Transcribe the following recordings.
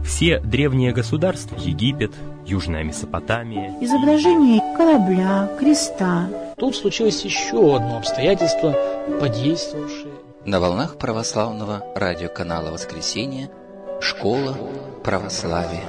Все древние государства, Египет, Южная Месопотамия, изображение корабля, креста. Тут случилось еще одно обстоятельство, подействовавшее. На волнах православного радиоканала «Воскресенье» «Школа православия».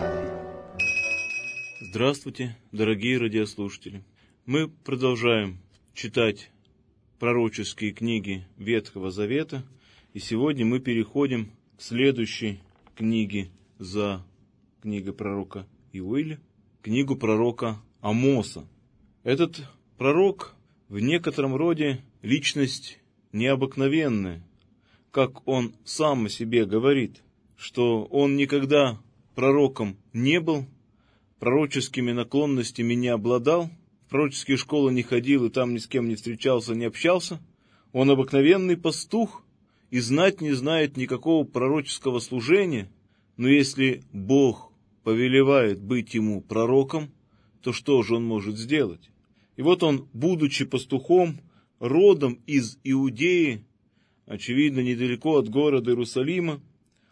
Здравствуйте, дорогие радиослушатели! Мы продолжаем читать пророческие книги Ветхого Завета, и сегодня мы переходим к следующей книге за книгой пророка Иоиля, книгу пророка Амоса. Этот пророк в некотором роде личность необыкновенная, как он сам о себе говорит, что он никогда пророком не был, пророческими наклонностями не обладал, в пророческие школы не ходил и там ни с кем не встречался, не общался. Он обыкновенный пастух и знать не знает никакого пророческого служения, но если Бог повелевает быть ему пророком, то что же он может сделать? И вот он, будучи пастухом, родом из Иудеи, очевидно, недалеко от города Иерусалима,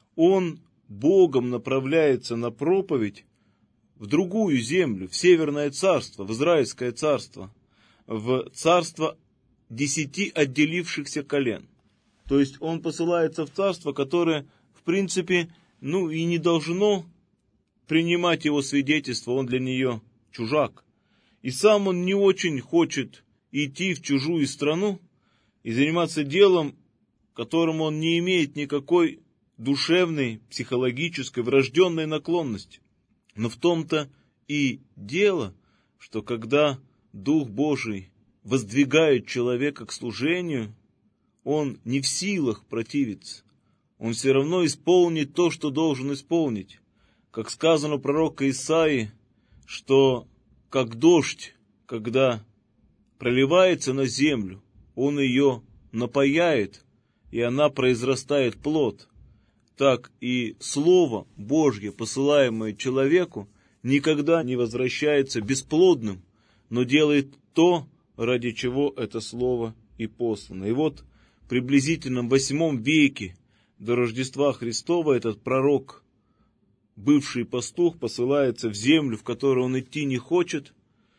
он Богом направляется на проповедь в другую землю, в Северное царство, в Израильское царство, в царство 10 отделившихся колен. То есть он посылается в царство, которое, в принципе, и не должно принимать его свидетельство, он для нее чужак. И сам он не очень хочет идти в чужую страну и заниматься делом, которому он не имеет никакой душевной, психологической, врожденной наклонности. Но в том-то и дело, что когда Дух Божий воздвигает человека к служению, он не в силах противиться. Он все равно исполнит то, что должен исполнить. Как сказано у пророка Исаии, что как дождь, когда проливается на землю, он ее напояет, и она произрастает плод. Так и Слово Божье, посылаемое человеку, никогда не возвращается бесплодным, но делает то, ради чего это Слово и послано. И вот приблизительно в 8 веке до Рождества Христова этот пророк, бывший пастух, посылается в землю, в которую он идти не хочет,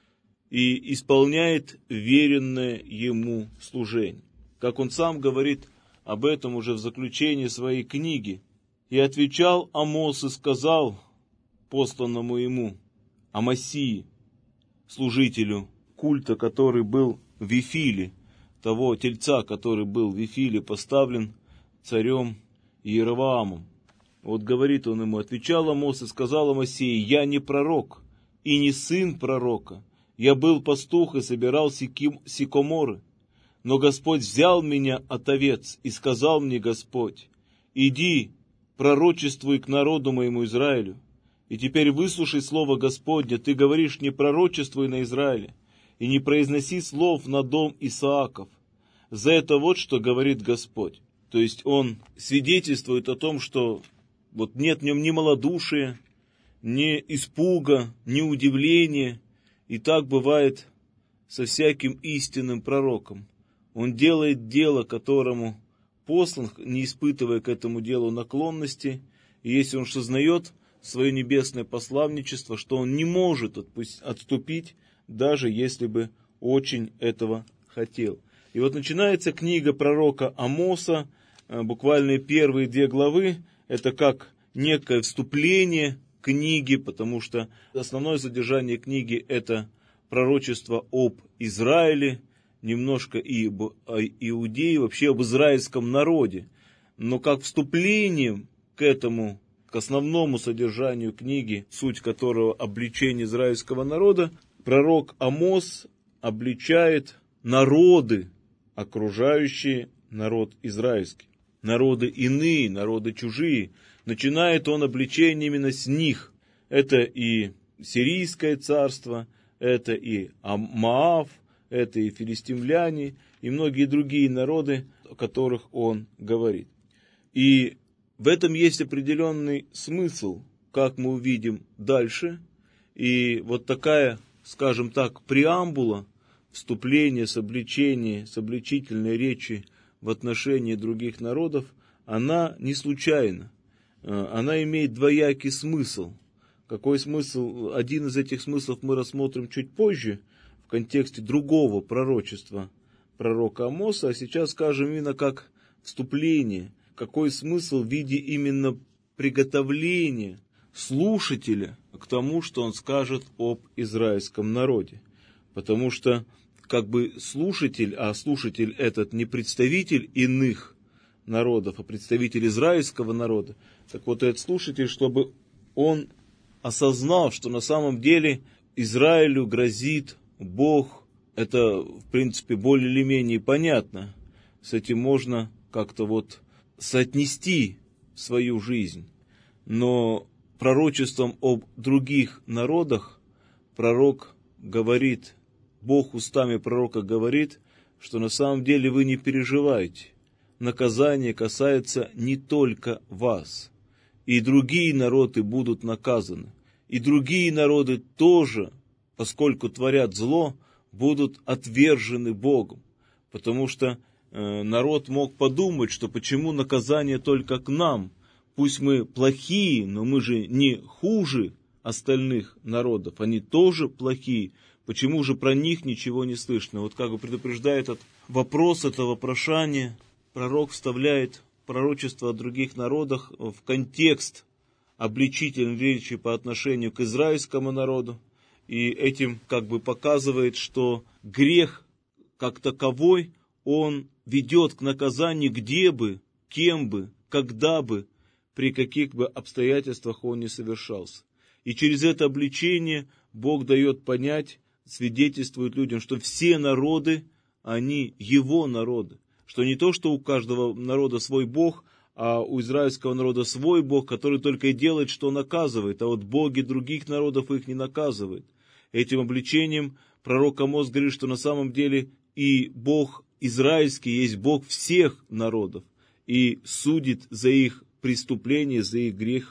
и исполняет веренное ему служение. Как он сам говорит об этом уже в заключении своей книги. «И отвечал Амос и сказал посланному ему Амасии, служителю культа, который был в Вифиле, того тельца, который был в Вифиле поставлен царем Иеровоамом». Вот говорит он ему, отвечал Амос и сказал Амасии: «Я не пророк и не сын пророка, я был пастух и собирал сикоморы, но Господь взял меня от овец, и сказал мне Господь: иди, пророчествуй к народу моему Израилю. И теперь выслушай слово Господне, ты говоришь, не пророчествуй на Израиле, и не произноси слов на дом Исааков. За это вот что говорит Господь». То есть он свидетельствует о том, что вот нет в нем ни малодушия, ни испуга, ни удивления. И так бывает со всяким истинным пророком. Он делает дело, которому послан, не испытывая к этому делу наклонности. И если он сознает свое небесное посланничество, что он не может отступить, даже если бы очень этого хотел. И вот начинается книга пророка Амоса, буквально первые 2 главы, это как некое вступление книги, потому что основное содержание книги это пророчество об Израиле, немножко и об Иудее, вообще об израильском народе. Но как вступлением к этому, к основному содержанию книги, суть которого обличение израильского народа, пророк Амос обличает народы, окружающие народ израильский. Народы иные, народы чужие. Начинает он обличение именно с них. Это и Сирийское царство, это и Моав, это и филистимляне, и многие другие народы, о которых он говорит. И в этом есть определенный смысл, как мы увидим дальше. И вот такая, скажем так, преамбула, вступление с обличительной речи в отношении других народов, она не случайна. она имеет двоякий смысл. Какой смысл? Один из этих смыслов мы рассмотрим чуть позже, в контексте другого пророчества пророка Амоса, а сейчас скажем именно как вступление. Какой смысл в виде именно приготовления слушателя к тому, что он скажет об израильском народе. Потому что как бы слушатель, а слушатель этот не представитель иных народов, а представитель израильского народа. Так вот этот слушатель, чтобы он осознал, что на самом деле Израилю грозит Бог, это в принципе более или менее понятно. С этим можно как-то вот соотнести свою жизнь. Но пророчеством об других народах пророк говорит, Бог устами пророка говорит, что на самом деле вы не переживайте. Наказание касается не только вас. И другие народы будут наказаны. И другие народы тоже, поскольку творят зло, будут отвержены Богом. Потому что народ мог подумать, что почему наказание только к нам? Пусть мы плохие, но мы же не хуже остальных народов. Они тоже плохие. Почему же про них ничего не слышно? Вот как бы предупреждает этот вопрос, это вопрошание, пророк вставляет пророчество о других народах в контекст обличительной речи по отношению к израильскому народу. И этим как бы показывает, что грех как таковой, он ведет к наказанию где бы, кем бы, когда бы, при каких бы обстоятельствах он не совершался. И через это обличение Бог дает понять, свидетельствует людям, что все народы, они его народы. Что не то, что у каждого народа свой Бог, а у израильского народа свой Бог, который только и делает, что наказывает, а вот боги других народов их не наказывает. Этим обличением пророк Амос говорит, что на самом деле и Бог израильский есть Бог всех народов, и судит за их преступления, за их грех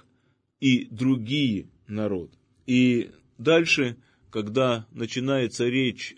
и другие народы. И дальше, когда начинается речь,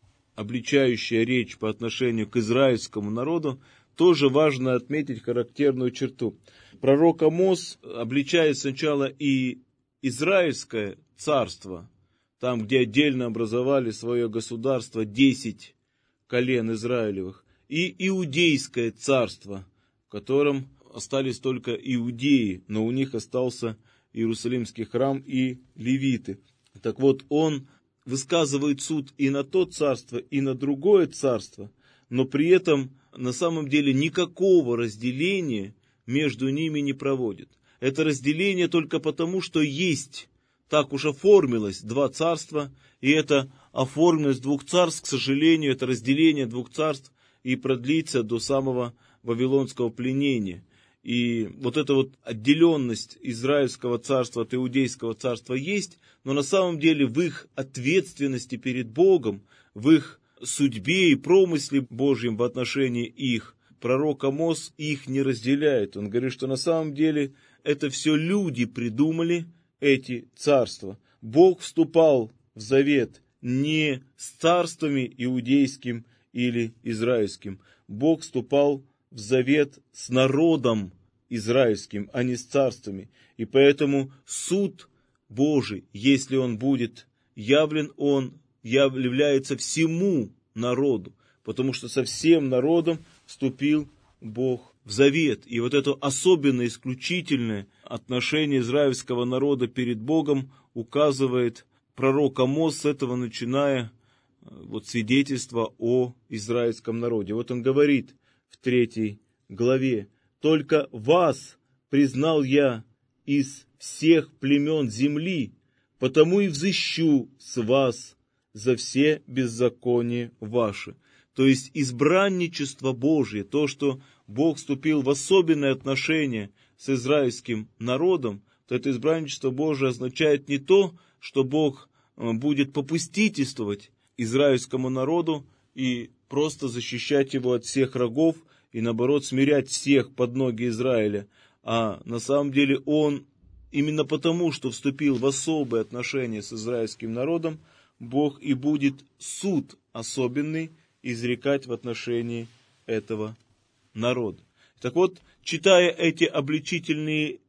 обличающая речь по отношению к израильскому народу, тоже важно отметить характерную черту. Пророк Амос обличает сначала и израильское царство, там, где отдельно образовали свое государство 10 колен Израилевых, и иудейское царство, в котором остались только иудеи, но у них остался Иерусалимский храм и левиты. Так вот, он высказывает суд и на то царство, и на другое царство, но при этом на самом деле никакого разделения между ними не проводит. Это разделение только потому, что есть, так уж оформилось, два царства, и это оформленность двух царств, к сожалению, это разделение двух царств и продлится до самого вавилонского пленения. И вот эта вот отделенность израильского царства от иудейского царства есть, но на самом деле в их ответственности перед Богом, в их судьбе и промысле Божьем в отношении их, пророк Амос их не разделяет. Он говорит, что на самом деле это все люди придумали, эти царства. Бог вступал в завет не с царствами иудейским или израильским. Бог вступал в завет с народом израильским, а не с царствами. И поэтому суд Божий, если он будет явлен, он является всему народу, потому что со всем народом вступил Бог в завет. И вот это особенное, исключительное отношение израильского народа перед Богом указывает пророк Амос, с этого начиная вот свидетельство о израильском народе. Вот он говорит в 3 главе: «Только вас признал я из всех племен земли, потому и взыщу с вас за все беззакония ваши». То есть избранничество Божие, то, что Бог вступил в особенное отношение с израильским народом, то это избранничество Божие означает не то, что Бог будет попустительствовать израильскому народу и просто защищать его от всех врагов и, наоборот, смирять всех под ноги Израиля, а на самом деле Он, именно потому, что вступил в особые отношения с израильским народом, Бог и будет суд особенный изрекать в отношении этого народа. Так вот, читая эти обличительные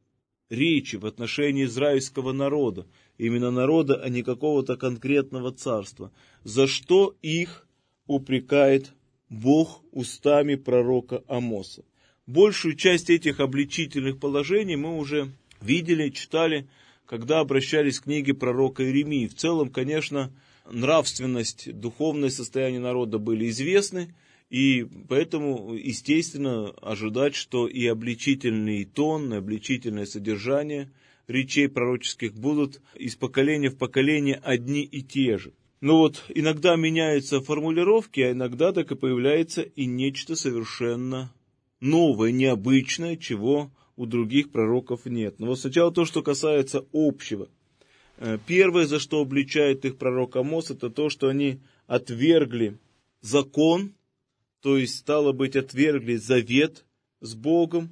речи в отношении израильского народа, именно народа, а не какого-то конкретного царства, за что их упрекает Бог устами пророка Амоса. Большую часть этих обличительных положений мы уже видели, читали, когда обращались к книге пророка Иеремии. В целом, конечно, нравственность, духовное состояние народа были известны, и поэтому, естественно, ожидать, что и обличительный тон, и обличительное содержание речей пророческих будут из поколения в поколение одни и те же. Но вот иногда меняются формулировки, а иногда так и появляется и нечто совершенно новое, необычное, чего у других пророков нет. Но вот сначала то, что касается общего. Первое, за что обличает их пророк Амос, это то, что они отвергли закон, то есть, стало быть, отвергли завет с Богом,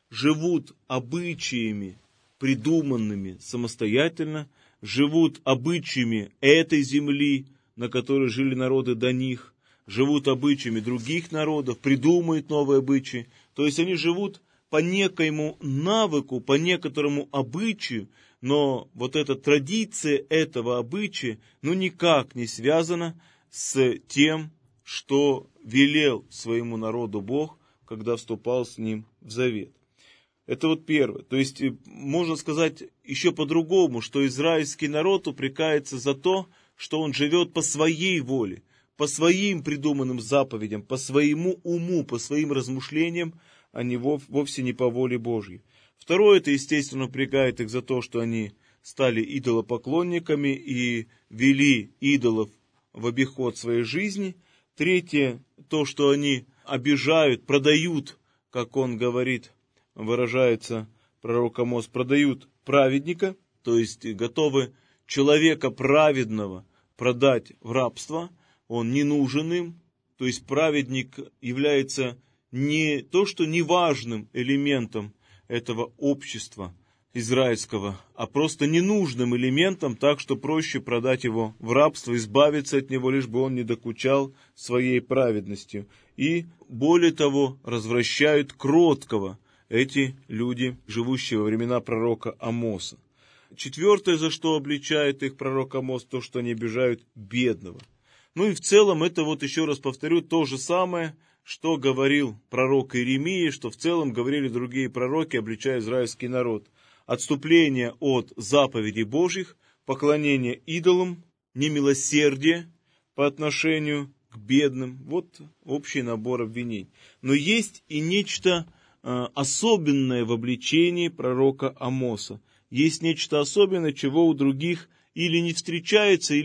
живут обычаями, придуманными самостоятельно, живут обычаями этой земли, на которой жили народы до них, живут обычаями других народов, придумывают новые обычаи. То есть они живут по некоему навыку, по некоторому обычаю, но вот эта традиция этого обычая, никак не связана с тем, что велел своему народу Бог, когда вступал с ним в завет. Это вот первое. То есть можно сказать еще по-другому, что израильский народ упрекается за то, что он живет по своей воле, по своим придуманным заповедям, по своему уму, по своим размышлениям, а не вовсе не по воле Божьей. Второе, это, естественно, упрекает их за то, что они стали идолопоклонниками и вели идолов в обиход своей жизни. Третье, то, что они обижают, продают, как он говорит, выражается пророк Амос, продают праведника, то есть готовы человека праведного продать в рабство, он не нужен им, то есть праведник является не то, что неважным элементом этого общества израильского, а просто ненужным элементом, так что проще продать его в рабство, избавиться от него, лишь бы он не докучал своей праведностью. И, более того, развращают кроткого эти люди, живущие во времена пророка Амоса. Четвертое, за что обличает их пророк Амос, то, что они обижают бедного. И в целом, это вот еще раз повторю, то же самое, что говорил пророк Иеремия, что в целом говорили другие пророки, обличая израильский народ. Отступление от заповедей Божьих, поклонение идолам, немилосердие по отношению к бедным. Вот общий набор обвинений. Но есть и нечто особенное в обличении пророка Амоса. Есть нечто особенное, чего у других или не встречается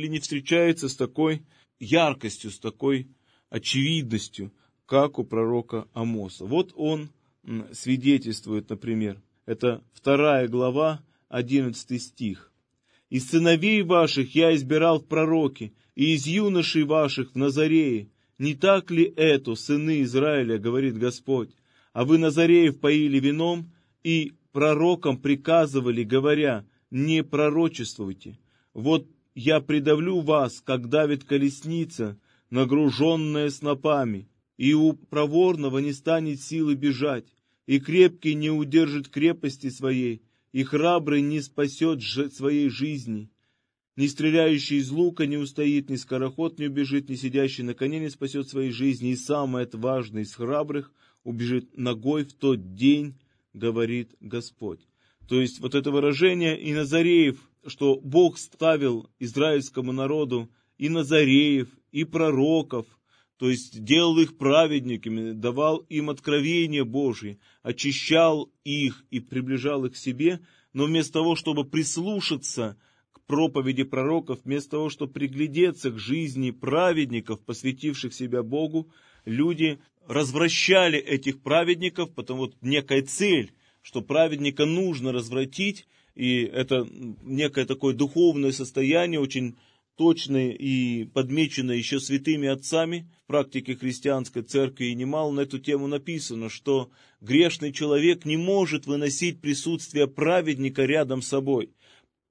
с такой яркостью, с такой очевидностью, как у пророка Амоса. Вот он свидетельствует, например, это 2 глава, 11 стих. «Из сыновей ваших я избирал в пророки, и из юношей ваших в Назарее. Не так ли это, сыны Израиля, говорит Господь? А вы Назареев поили вином, и пророкам приказывали, говоря, не пророчествуйте. Вот я придавлю вас, как давит колесница, нагруженная снопами, и у проворного не станет силы бежать, и крепкий не удержит крепости своей, и храбрый не спасет своей жизни. Ни стреляющий из лука не устоит, ни скороход не убежит, ни сидящий на коне не спасет своей жизни, и самый отважный из храбрых убежит ногой в тот день, говорит Господь». То есть вот это выражение и Назареев, что Бог ставил израильскому народу и Назареев, и пророков, то есть делал их праведниками, давал им откровение Божие, очищал их и приближал их к себе, но вместо того, чтобы прислушаться к проповеди пророков, вместо того, чтобы приглядеться к жизни праведников, посвятивших себя Богу, люди развращали этих праведников, потому вот некая цель, что праведника нужно развратить, и это некое такое духовное состояние, очень точное и подмеченное еще святыми отцами в практике христианской церкви, и немало на эту тему написано, что грешный человек не может выносить присутствие праведника рядом с собой,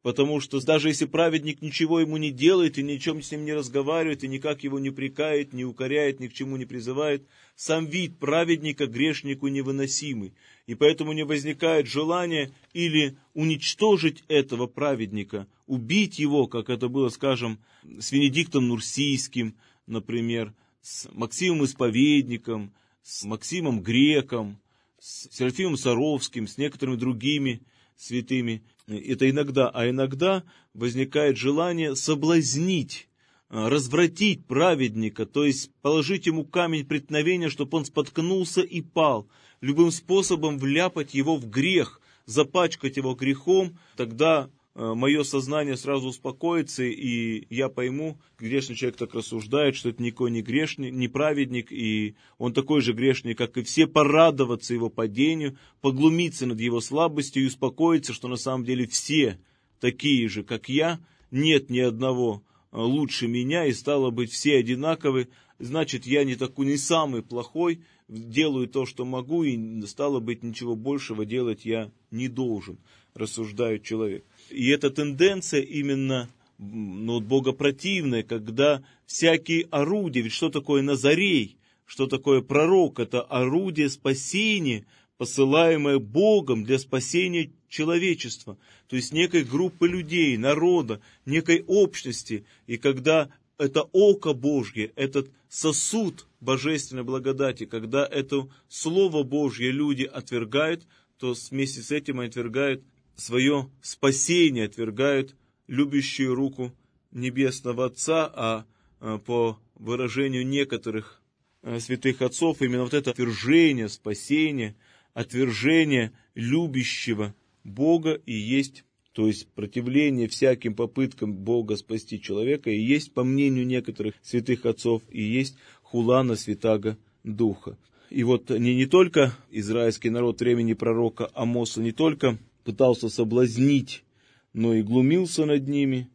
Потому что даже если праведник ничего ему не делает, и ни о чем с ним не разговаривает, и никак его не упрекает, не укоряет, ни к чему не призывает, сам вид праведника грешнику невыносимый. И поэтому не возникает желания или уничтожить этого праведника, убить его, как это было, скажем, с Венедиктом Нурсийским, например, с Максимом Исповедником, с Максимом Греком, с Серафимом Саровским, с некоторыми другими святыми. Это иногда, а иногда возникает желание соблазнить, развратить праведника, то есть положить ему камень преткновения, чтобы он споткнулся и пал, любым способом вляпать его в грех, запачкать его грехом. Тогда мое сознание сразу успокоится, и я пойму, грешный человек так рассуждает, что это никакой не грешник, не праведник, и он такой же грешник, как и все, порадоваться его падению, поглумиться над его слабостью и успокоиться, что на самом деле все такие же, как я, нет ни одного лучше меня, и стало быть, все одинаковы, значит, я не такой, не самый плохой, делаю то, что могу, и стало быть, ничего большего делать я не должен, рассуждает человек. И эта тенденция именно богопротивная, когда всякие орудия, ведь что такое Назарей, что такое пророк, это орудие спасения, посылаемое Богом для спасения человечества, то есть некой группы людей, народа, некой общности, и когда это око Божье, этот сосуд божественной благодати, когда это Слово Божье люди отвергают, то вместе с этим отвергают свое спасение, отвергают любящую руку Небесного Отца, а по выражению некоторых святых отцов, именно вот это отвержение спасения, отвержение любящего Бога и есть, то есть противление всяким попыткам Бога спасти человека, и есть, по мнению некоторых святых отцов, и есть хула на Святаго Духа. И вот не только израильский народ времени пророка Амоса не только пытался соблазнить, но и глумился над ними.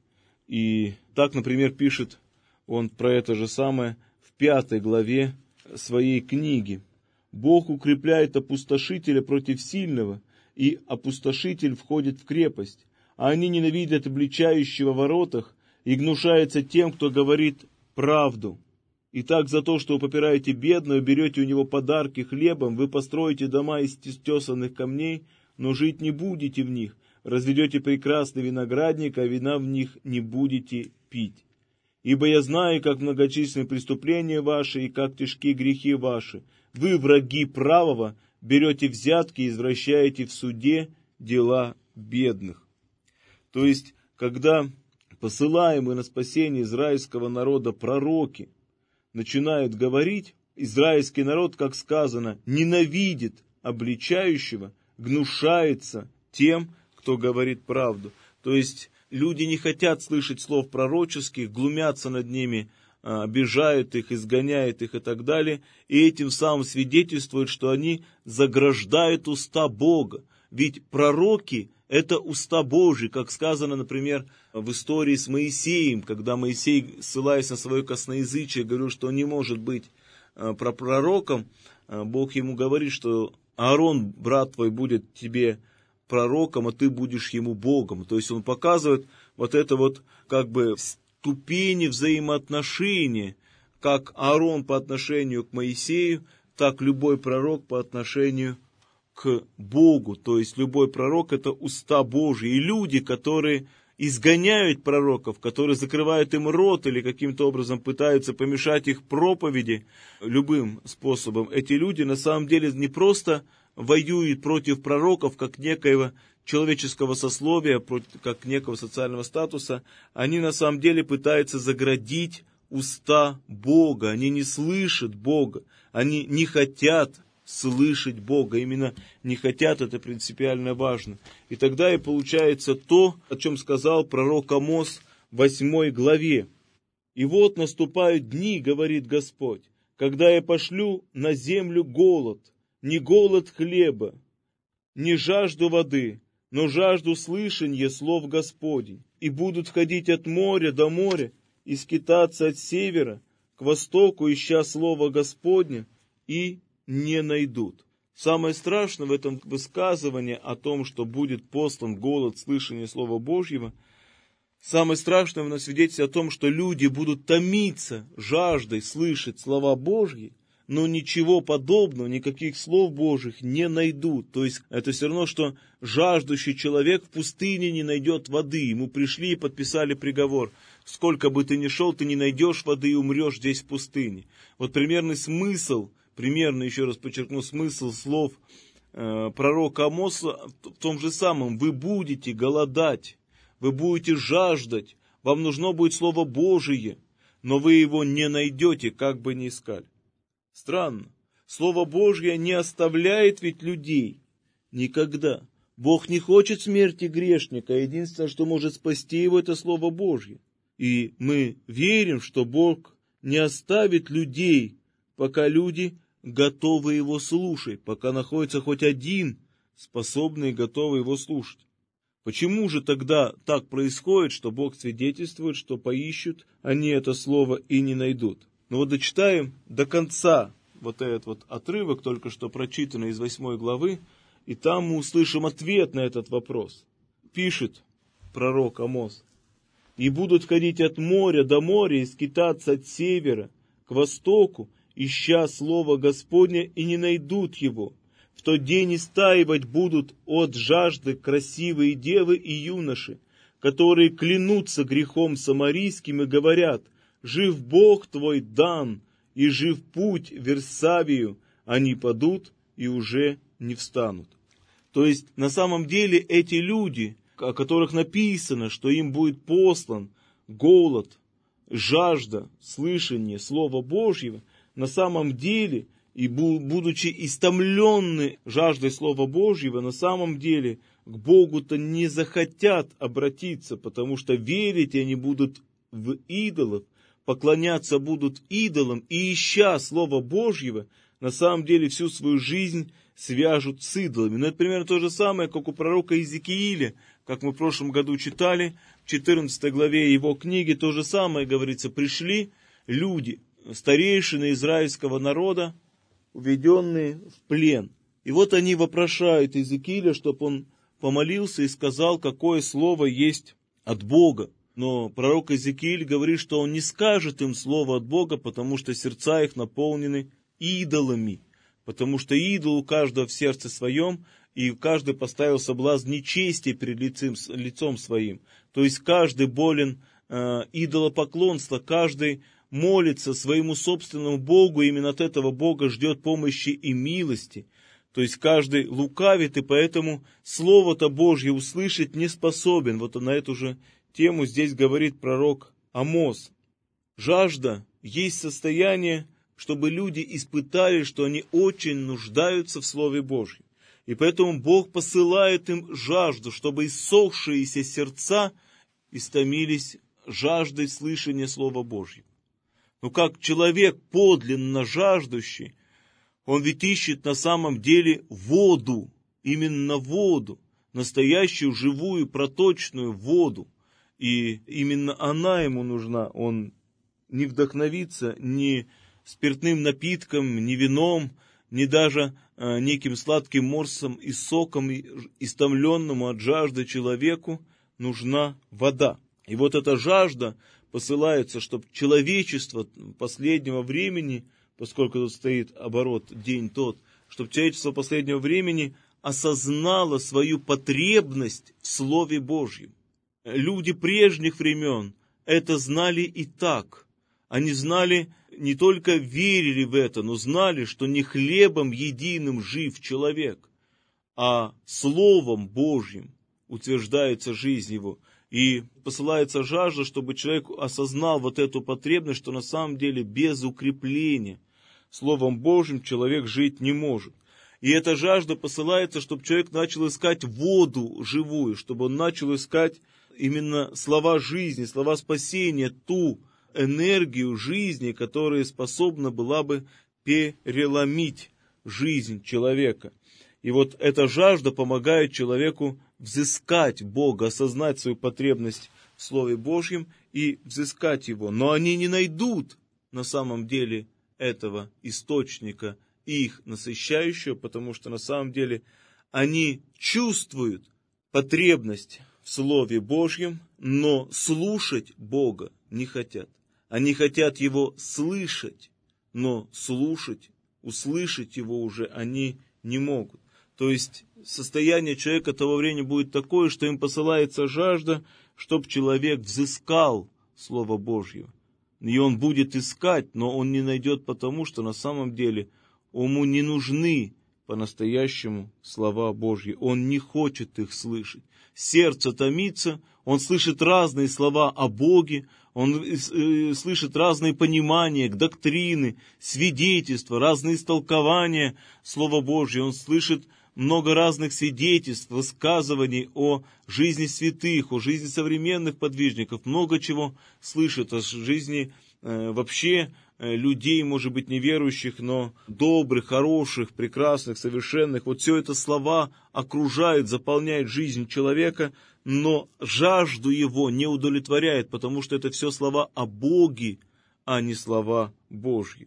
И так, например, пишет он про это же самое в 5 главе своей книги. «Бог укрепляет опустошителя против сильного, и опустошитель входит в крепость, а они ненавидят обличающего в воротах и гнушаются тем, кто говорит правду. Итак, за то, что вы попираете бедного, берете у него подарки хлебом, вы построите дома из тесанных камней, но жить не будете в них, разведете прекрасный виноградник, а вина в них не будете пить. Ибо я знаю, как многочисленны преступления ваши и как тяжки грехи ваши. Вы, враги правого, берете взятки и извращаете в суде дела бедных». То есть, когда посылаемые на спасение израильского народа пророки начинают говорить, израильский народ, как сказано, ненавидит обличающего, гнушается тем, кто говорит правду. То есть люди не хотят слышать слов пророческих, глумятся над ними, обижают их, изгоняют их и так далее, и этим самым свидетельствуют, что они заграждают уста Бога. Ведь пророки — это уста Божьи, как сказано, например, в истории с Моисеем, когда Моисей, ссылаясь на свое косноязычие, говорил, что он не может быть пророком, Бог ему говорит, что Аарон, брат твой, будет тебе пророком, а ты будешь ему Богом. То есть он показывает вот это вот как бы ступени взаимоотношения, как Аарон по отношению к Моисею, так любой пророк по отношению к Богу. То есть любой пророк — это уста Божьи. И люди, которые изгоняют пророков, которые закрывают им рот или каким-то образом пытаются помешать их проповеди любым способом, эти люди на самом деле не просто воюют против пророков, как некоего человеческого сословия, как некого социального статуса, они на самом деле пытаются заградить уста Бога, они не слышат Бога, они не хотят слышать Бога, именно не хотят, это принципиально важно. И тогда и получается то, о чем сказал пророк Амос в 8 главе. «И вот наступают дни, говорит Господь, когда я пошлю на землю голод, не голод хлеба, не жажду воды, но жажду слышания слов Господень, и будут ходить от моря до моря, и скитаться от севера к востоку, ища слова Господня, и не найдут». Самое страшное в этом высказывании о том, что будет послан голод слышания Слова Божьего, самое страшное в нас свидетельствует о том, что люди будут томиться жаждой слышать слова Божьи, но ничего подобного, никаких слов Божьих не найдут. То есть это все равно, что жаждущий человек в пустыне не найдет воды. Ему пришли и подписали приговор. Сколько бы ты ни шел, ты не найдешь воды и умрешь здесь в пустыне. Вот примерный смысл, еще раз подчеркну, смысл слов пророка Амоса в том же самом. Вы будете голодать, вы будете жаждать, вам нужно будет Слово Божие, но вы его не найдете, как бы ни искали. Странно. Слово Божье не оставляет ведь людей. Никогда. Бог не хочет смерти грешника. Единственное, что может спасти его, это Слово Божье. И мы верим, что Бог не оставит людей, пока люди готовы его слушать, пока находится хоть один, способный и готовый его слушать. Почему же тогда так происходит, что Бог свидетельствует, что поищут они это слово и не найдут? Ну вот дочитаем до конца вот этот вот отрывок, только что прочитанный из 8 главы, и там мы услышим ответ на этот вопрос. Пишет пророк Амос: «И будут ходить от моря до моря, и скитаться от севера к востоку, ища слово Господне, и не найдут его. В тот день истаивать будут от жажды красивые девы и юноши, которые клянутся грехом самарийским и говорят: жив Бог твой Дан, и жив путь Версавию, они падут и уже не встанут». То есть, на самом деле, эти люди, о которых написано, что им будет послан голод, жажда, слышание Слова Божьего, на самом деле, и будучи истомленны жаждой Слова Божьего, на самом деле к Богу-то не захотят обратиться, потому что верить они будут в идолов, поклоняться будут идолам, и ища Слова Божьего, на самом деле всю свою жизнь свяжут с идолами. Ну, это примерно то же самое, как у пророка Иезекииля, как мы в прошлом году читали, в 14 главе его книги то же самое говорится. Пришли люди, старейшины израильского народа, уведенные в плен. И вот они вопрошают Иезекииля, чтобы он помолился и сказал, какое слово есть от Бога. Но пророк Иезекииль говорит, что он не скажет им слово от Бога, потому что сердца их наполнены идолами. Потому что идол у каждого в сердце своем, и каждый поставил соблазн нечестия перед лицом своим. То есть каждый болен идолопоклонства, каждый молится своему собственному Богу, и именно от этого Бога ждет помощи и милости. То есть каждый лукавит, и поэтому Слово-то Божье услышать не способен. Вот на эту же тему здесь говорит пророк Амос. Жажда есть состояние, чтобы люди испытали, что они очень нуждаются в Слове Божьем. И поэтому Бог посылает им жажду, чтобы иссохшиеся сердца истомились жаждой слышания Слова Божьего. Но как человек подлинно жаждущий, он ведь ищет на самом деле воду, именно воду, настоящую, живую, проточную воду. И именно она ему нужна. Он не вдохновится ни спиртным напитком, ни вином, ни даже неким сладким морсом и соком, истомленному от жажды человеку нужна вода. И вот эта жажда посылается, чтобы человечество последнего времени, поскольку тут стоит оборот день тот, чтобы человечество последнего времени осознало свою потребность в Слове Божьем. Люди прежних времен это знали и так. Они знали, не только верили в это, но знали, что не хлебом единым жив человек, а Словом Божьим утверждается жизнь его. И посылается жажда, чтобы человек осознал вот эту потребность, что на самом деле без укрепления Словом Божьим человек жить не может. И эта жажда посылается, чтобы человек начал искать воду живую, чтобы он начал искать именно слова жизни, слова спасения, ту энергию жизни, которая способна была бы переломить жизнь человека. И вот эта жажда помогает человеку взыскать Бога, осознать свою потребность в Слове Божьем и взыскать Его. Но они не найдут на самом деле этого источника их насыщающего, потому что на самом деле они чувствуют потребность в Слове Божьем, но слушать Бога не хотят. Они хотят Его слышать, но слушать, услышать Его уже они не могут. То есть состояние человека того времени будет такое, что им посылается жажда, чтобы человек взыскал Слово Божье. И он будет искать, но он не найдет, потому что на самом деле ему не нужны по-настоящему слова Божьи. Он не хочет их слышать. Сердце томится, он слышит разные слова о Боге, он слышит разные понимания, доктрины, свидетельства, разные истолкования Слова Божьего. Он слышит много разных свидетельств, высказываний о жизни святых, о жизни современных подвижников, много чего слышит о жизни вообще людей, может быть, неверующих, но добрых, хороших, прекрасных, совершенных. Вот все это слова окружают, заполняют жизнь человека, но жажду его не удовлетворяет, потому что это все слова о Боге, а не слова Божьи.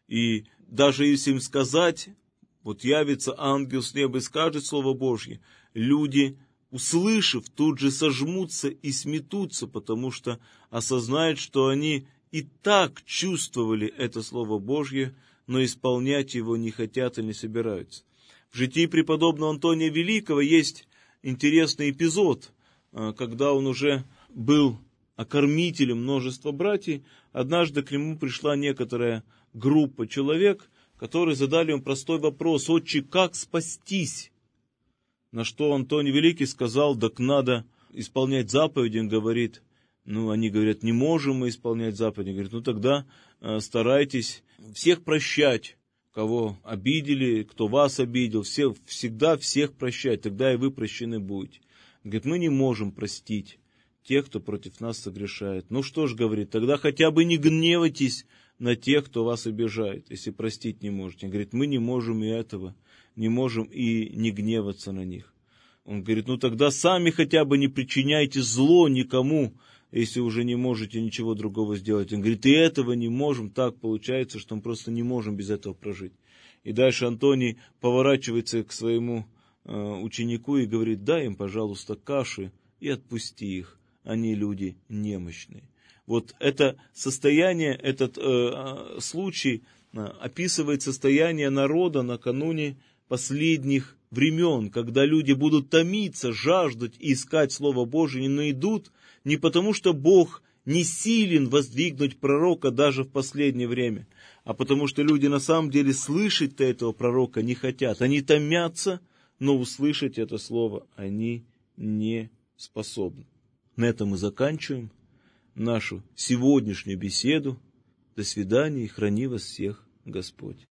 И даже если им сказать, вот явится ангел с неба и скажет Слово Божье, люди, услышав, тут же сожмутся и сметутся, потому что осознают, что они и так чувствовали это Слово Божье, но исполнять его не хотят и не собираются. В житии преподобного Антония Великого есть интересный эпизод, когда он уже был окормителем множества братьев. Однажды к нему пришла некоторая группа человек, которые задали ему простой вопрос: «Отче, как спастись?» На что Антоний Великий сказал: «Так надо исполнять заповеди». Он говорит, они говорят: «Не можем мы исполнять заповеди». Говорит: тогда старайтесь всех прощать, кого обидели, кто вас обидел, всегда всех прощать, тогда и вы прощены будете. Говорит: мы не можем простить тех, кто против нас согрешает. Что ж, говорит, тогда хотя бы не гневайтесь на тех, кто вас обижает, если простить не можете. Он говорит: мы не можем и этого, не можем и не гневаться на них. Он говорит: тогда сами хотя бы не причиняйте зло никому, если уже не можете ничего другого сделать. Он говорит: и этого не можем. Так получается, что мы просто не можем без этого прожить. И дальше Антоний поворачивается к своему ученику и говорит: дай им, пожалуйста, каши и отпусти их, они люди немощные. Вот это состояние, этот случай описывает состояние народа накануне последних времен, когда люди будут томиться, жаждать и искать Слово Божие, но идут не потому, что Бог не силен воздвигнуть пророка даже в последнее время, а потому что люди на самом деле слышать-то этого пророка не хотят. Они томятся, но услышать это слово они не способны. На этом мы заканчиваем нашу сегодняшнюю беседу. До свидания, и храни вас всех Господь.